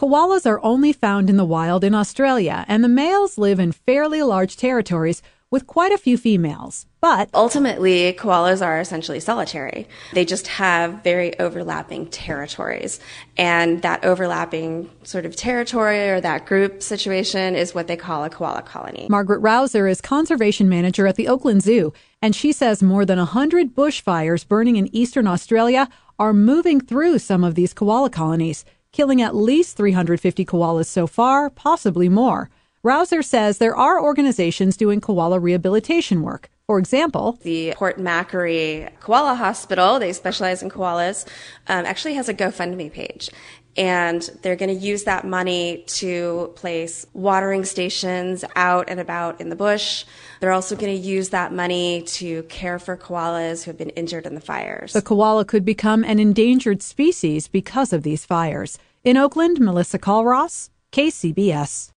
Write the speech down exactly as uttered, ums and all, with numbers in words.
Koalas are only found in the wild in Australia, and the males live in fairly large territories with quite a few females. But ultimately, koalas are essentially solitary. They just have very overlapping territories. And that overlapping sort of territory or that group situation is what they call a koala colony. Margaret Rouser is conservation manager at the Oakland Zoo, and she says more than one hundred bushfires burning in eastern Australia are moving through some of these koala colonies, killing at least three hundred fifty koalas so far, possibly more. Rouser says there are organizations doing koala rehabilitation work. For example, the Port Macquarie Koala Hospital, they specialize in koalas, um, actually has a GoFundMe page. And they're going to use that money to place watering stations out and about in the bush. They're also going to use that money to care for koalas who have been injured in the fires. The koala could become an endangered species because of these fires. In Oakland, Melissa Colross, K C B S.